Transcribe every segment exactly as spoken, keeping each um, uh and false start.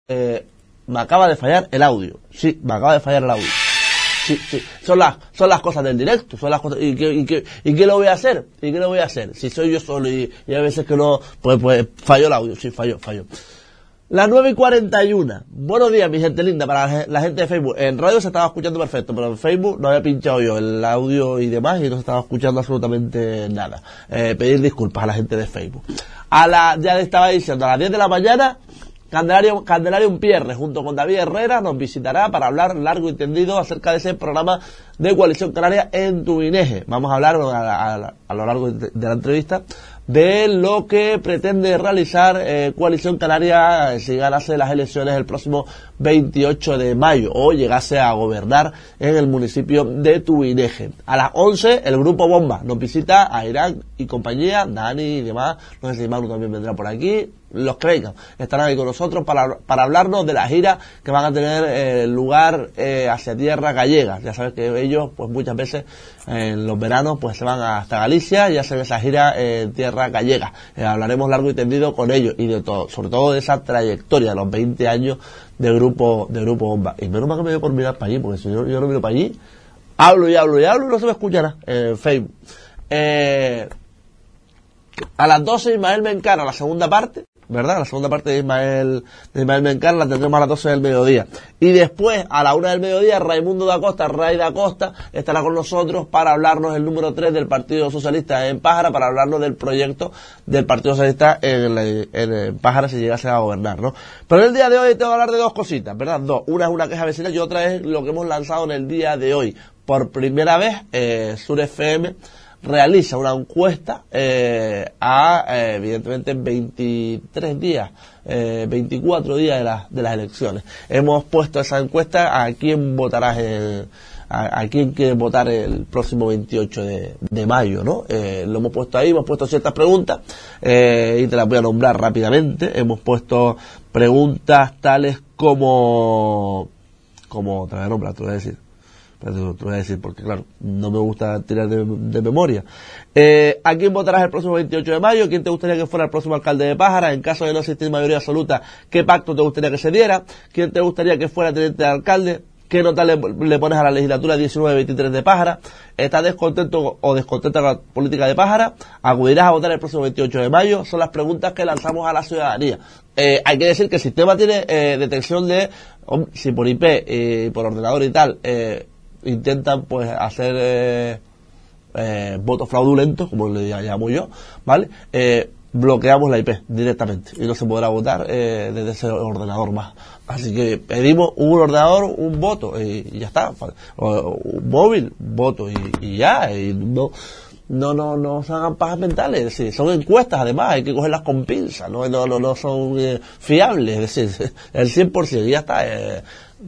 Eh, me acaba de fallar el audio. Sí, me acaba de fallar el audio. Sí, sí. Son las, son las cosas del directo, son las cosas, ¿y qué, y qué, y qué lo voy a hacer? ¿Y qué lo voy a hacer? Si soy yo solo y, y a veces que no, pues, pues, falló el audio, sí, falló, falló. Las nueve y cuarenta y una. Buenos días, mi gente linda, para la, la gente de Facebook. En radio se estaba escuchando perfecto, pero en Facebook no había pinchado yo el audio y demás y no se estaba escuchando absolutamente nada. Eh, pedir disculpas a la gente de Facebook. A la, ya le estaba diciendo, a las diez de la mañana, Candelario, Candelario Umpierre, junto con David Herrera, nos visitará para hablar largo y tendido acerca de ese programa de Coalición Canaria en Tubineje. Vamos a hablar a, a, a lo largo de la entrevista de lo que pretende realizar eh, Coalición Canaria si ganase las elecciones el próximo veintiocho de mayo o llegase a gobernar en el municipio de Tubineje. A las once el grupo Bomba nos visita a Irán y compañía, Dani y demás, no sé si Manu también vendrá por aquí, los que vengan estarán ahí con nosotros para, para hablarnos de la gira que van a tener eh, lugar eh, hacia tierra gallega. Ya sabes que ellos pues muchas veces eh, en los veranos pues se van hasta Galicia y hacen esa gira en eh, tierra gallega. Eh, hablaremos largo y tendido con ellos y de todo, sobre todo de esa trayectoria de los veinte años del grupo, del grupo Bomba. Y menos mal que me dio por mirar para allí, porque si yo, yo no miro para allí, hablo y hablo y hablo y no se me escuchará en eh, Facebook. Eh, a las doce Ismael me encara la segunda parte, ¿verdad? La segunda parte de Ismael, de Ismael Mencar la tendremos a las doce del mediodía. Y después, a la una del mediodía, Raimundo da Costa, Ray da Costa, estará con nosotros para hablarnos el número tres del Partido Socialista en Pájara, para hablarnos del proyecto del Partido Socialista en, en, en Pájara si llegase a gobernar, ¿no? Pero en el día de hoy tengo que hablar de dos cositas, ¿verdad? Dos. Una es una queja vecinal y otra es lo que hemos lanzado en el día de hoy. Por primera vez, eh, Sur F M realiza una encuesta eh, a, eh, evidentemente, veintitrés días, eh, veinticuatro días de, la, de las elecciones. Hemos puesto esa encuesta a quién votarás el, a, a quién quiere votar el próximo veintiocho de, de mayo, ¿no? Eh, lo hemos puesto ahí, hemos puesto ciertas preguntas eh, y te las voy a nombrar rápidamente. Hemos puesto preguntas tales como, como, te voy a nombrar, te voy a decir. Te lo voy a decir porque, claro, no me gusta tirar de, de memoria. Eh, ¿A quién votarás el próximo veintiocho de mayo? ¿Quién te gustaría que fuera el próximo alcalde de Pájara? En caso de no existir mayoría absoluta, ¿qué pacto te gustaría que se diera? ¿Quién te gustaría que fuera teniente de alcalde? ¿Qué nota le, le pones a la legislatura diecinueve veintitrés de Pájara? ¿Estás descontento o descontenta con la política de Pájara? ¿Acudirás a votar el próximo veintiocho de mayo? Son las preguntas que lanzamos a la ciudadanía. Eh, hay que decir que el sistema tiene eh, detección de, oh, si por I P y eh, por ordenador y tal, eh, intentan pues hacer eh, eh, votos fraudulentos, como le llamo yo, ¿vale? Eh, bloqueamos la I P directamente y no se podrá votar eh, desde ese ordenador más. Así que pedimos un ordenador, un voto y, y ya está. O, un móvil, voto y, y ya. Y no, no, no, no se hagan pajas mentales. Es decir, son encuestas además, hay que cogerlas con pinzas, no, no, no, no son eh, fiables. Es decir, el cien por ciento y ya está. Eh,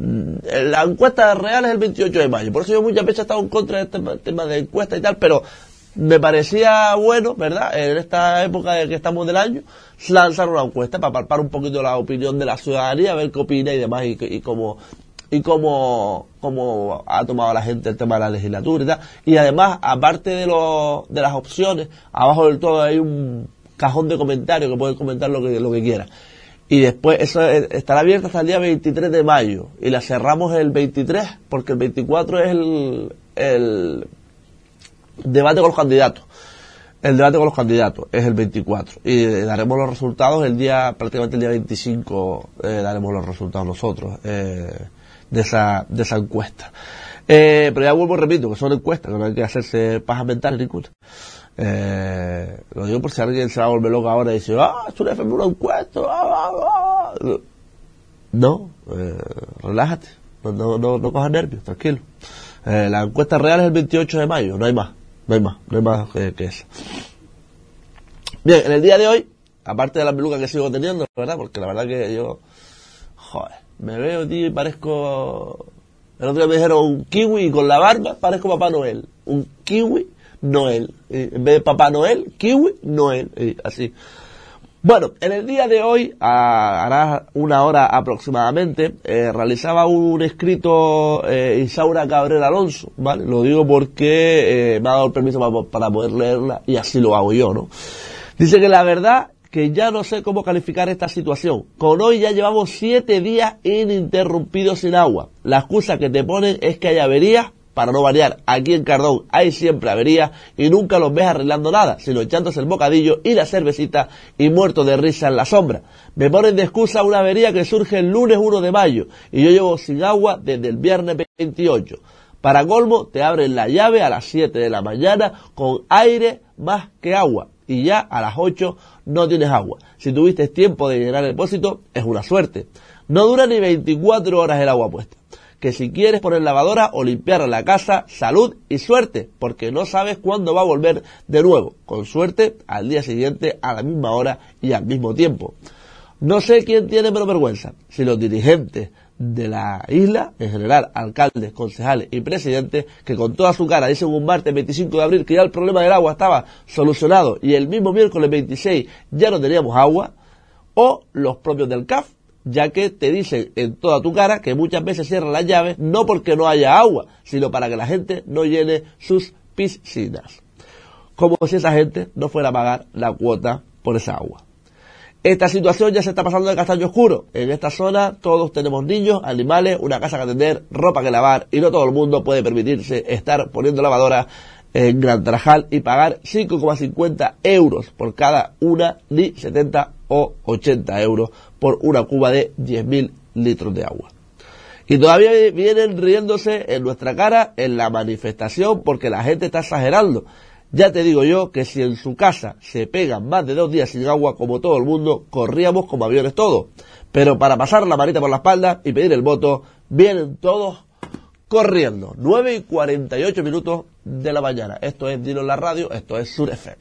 La encuesta real es el veintiocho de mayo, por eso yo muchas veces he estado en contra de este tema de encuesta y tal, pero me parecía bueno, ¿verdad?, en esta época de que estamos del año, lanzar una encuesta para palpar un poquito la opinión de la ciudadanía, a ver qué opina y demás, y, y cómo y cómo, cómo ha tomado la gente el tema de la legislatura y tal. Y además, aparte de, lo, de las opciones, abajo del todo hay un cajón de comentarios que pueden comentar lo que, lo que quieran. Y después, eso estará abierto hasta el día veintitrés de mayo. Y la cerramos el veintitrés, porque el veinticuatro es el, el debate con los candidatos. El debate con los candidatos es el veinticuatro. Y daremos los resultados el día, prácticamente el día veinticinco, eh, daremos los resultados nosotros, eh, de esa, de esa encuesta. Eh, pero ya vuelvo y repito, que son encuestas, que no hay que hacerse pajas mentales ni culo. Eh, lo digo por si alguien se va a volver loco ahora y dice, ah, es una F M, una encuesta, ah, ah, ah. No, eh, relájate, no, no, no, no cojas nervios, tranquilo. Eh, la encuesta real es el veintiocho de mayo, no hay más, no hay más, no hay más que, que eso. Bien, en el día de hoy, aparte de la peluca que sigo teniendo, ¿verdad? Porque la verdad que yo, joder, me veo, tío, y parezco, el otro día me dijeron un kiwi y con la barba parezco Papá Noel, un kiwi Noel, en vez de Papá Noel, Kiwi, Noel, y así. Bueno, en el día de hoy, a, hará una hora aproximadamente, eh, realizaba un escrito eh, Isaura Cabrera Alonso, ¿vale? Lo digo porque eh, me ha dado el permiso para, para poder leerla y así lo hago yo, ¿no? Dice que la verdad que ya no sé cómo calificar esta situación. Con hoy ya llevamos siete días ininterrumpidos sin agua. La excusa que te ponen es que hay averías. Para no variar, aquí en Cardón hay siempre averías y nunca los ves arreglando nada, sino echándose el bocadillo y la cervecita y muerto de risa en la sombra. Me ponen de excusa una avería que surge el lunes uno de mayo y yo llevo sin agua desde el viernes veintiocho. Para colmo, te abren la llave a las siete de la mañana con aire más que agua y ya a las ocho no tienes agua. Si tuviste tiempo de llenar el depósito, es una suerte. No dura ni veinticuatro horas el agua puesta. Que si quieres poner lavadora o limpiar la casa, salud y suerte, porque no sabes cuándo va a volver de nuevo. Con suerte, al día siguiente, a la misma hora y al mismo tiempo. No sé quién tiene menos vergüenza, si los dirigentes de la isla, en general, alcaldes, concejales y presidentes, que con toda su cara dicen un martes veinticinco de abril que ya el problema del agua estaba solucionado y el mismo miércoles veintiséis ya no teníamos agua, o los propios del C A F, ya que te dicen en toda tu cara que muchas veces cierran las llaves no porque no haya agua, sino para que la gente no llene sus piscinas. Como si esa gente no fuera a pagar la cuota por esa agua. Esta situación ya se está pasando de castaño oscuro. En esta zona todos tenemos niños, animales, una casa que atender, ropa que lavar y no todo el mundo puede permitirse estar poniendo lavadora en Gran Tarajal y pagar cinco coma cincuenta euros por cada una, ni setenta o ochenta euros por una cuba de diez mil litros de agua. Y todavía vienen riéndose en nuestra cara en la manifestación porque la gente está exagerando. Ya te digo yo que si en su casa se pegan más de dos días sin agua como todo el mundo, corríamos como aviones todos. Pero para pasar la manita por la espalda y pedir el voto, vienen todos corriendo. nueve y cuarenta y ocho minutos de la mañana. Esto es Dilo en la Radio, esto es Sur F M.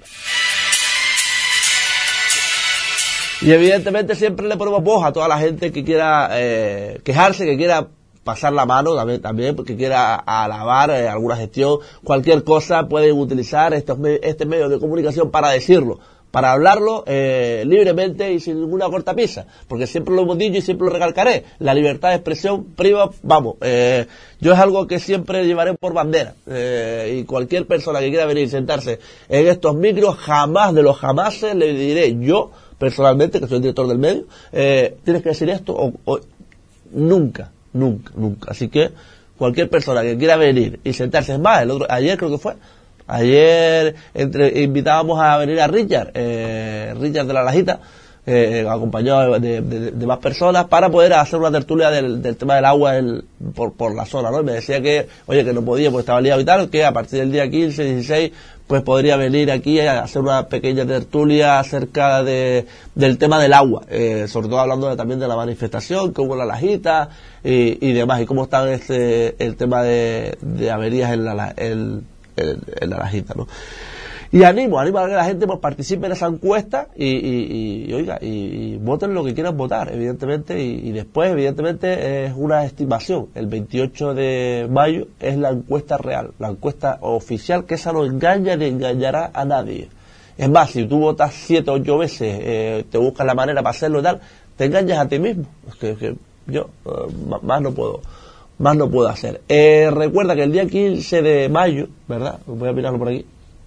Y evidentemente siempre le ponemos voz a toda la gente que quiera eh, quejarse, que quiera pasar la mano también, también porque quiera alabar eh, alguna gestión, cualquier cosa pueden utilizar estos me este medio de comunicación para decirlo, para hablarlo eh, libremente y sin ninguna cortapisa, porque siempre lo hemos dicho y siempre lo recalcaré, la libertad de expresión priva, vamos, eh, yo es algo que siempre llevaré por bandera, eh, y cualquier persona que quiera venir y sentarse en estos micros, jamás de los jamases le diré yo, personalmente, que soy el director del medio, eh, tienes que decir esto, o, o nunca, nunca, nunca. Así que cualquier persona que quiera venir y sentarse, es más, el otro, ayer creo que fue, ayer entre, invitábamos a venir a Richard, eh, Richard de la Lajita, eh, acompañado de, de, de más personas, para poder hacer una tertulia del, del tema del agua el, por, por la zona, ¿no? Y me decía que, oye, que no podía, porque estaba liado y tal, que a partir del día quince, dieciséis, pues podría venir aquí a hacer una pequeña tertulia acerca de, del tema del agua, eh, sobre todo hablando de, también de la manifestación que hubo en la Lajita y, y demás, y cómo está este, el tema de, de averías en la, en, en, en la Lajita, ¿no? Y animo, animo a que la gente pues participe en esa encuesta y, y, y oiga, y, y voten lo que quieran votar, evidentemente, y, y después, evidentemente, es una estimación. El veintiocho de mayo es la encuesta real, la encuesta oficial, que esa no engaña ni engañará a nadie. Es más, si tú votas siete o ocho veces, eh, te buscas la manera para hacerlo y tal, te engañas a ti mismo. Es que, que yo eh, más no puedo. Más no puedo hacer. Eh, recuerda que el día quince de mayo, ¿verdad? Voy a mirarlo por aquí.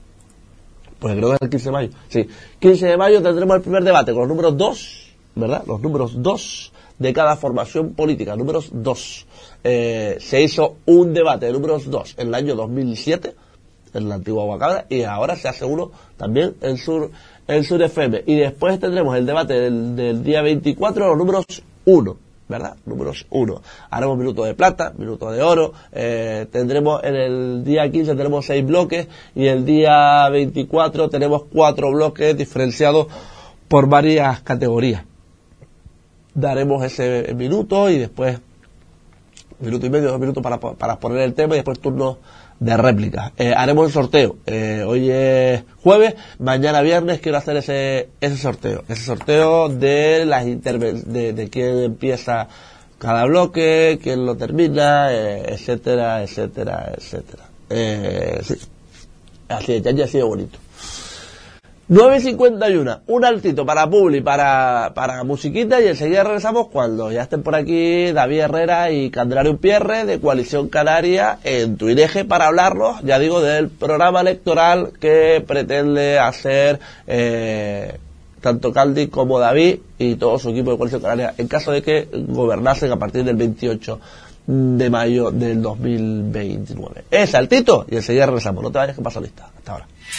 Pues creo que es el quince de mayo. Sí, quince de mayo tendremos el primer debate con los números dos, ¿verdad? Los números dos de cada formación política, números dos. Eh, se hizo un debate de números dos en el año dos mil siete, en la antigua Guacabra, y ahora se hace uno también en Sur, en Sur F M. Y después tendremos el debate del, del día veinticuatro, los números uno. ¿Verdad? Números uno. Haremos minutos de plata, minutos de oro, eh, tendremos en el día quince tenemos seis bloques y el día veinticuatro tenemos cuatro bloques diferenciados por varias categorías. Daremos ese minuto y después minuto y medio, dos minutos para, para poner el tema y después turno de réplicas. Eh, haremos el sorteo. Eh, hoy es jueves, mañana viernes quiero hacer ese ese sorteo. Ese sorteo de las interven de, de quién empieza cada bloque, quién lo termina, eh, etcétera, etcétera, etcétera. Eh, sí. Así es, ya, ya ha sido bonito. nueve y cincuenta y uno, un altito para Publi, para, para musiquita y enseguida regresamos cuando ya estén por aquí David Herrera y Candelario Pierre de Coalición Canaria en Tuineje para hablarnos, ya digo, del programa electoral que pretende hacer eh, tanto Caldi como David y todo su equipo de Coalición Canaria, en caso de que gobernasen a partir del veintiocho de mayo del dos mil veintinueve. Es saltito y enseguida regresamos. No te vayas, que pasa lista. Hasta ahora.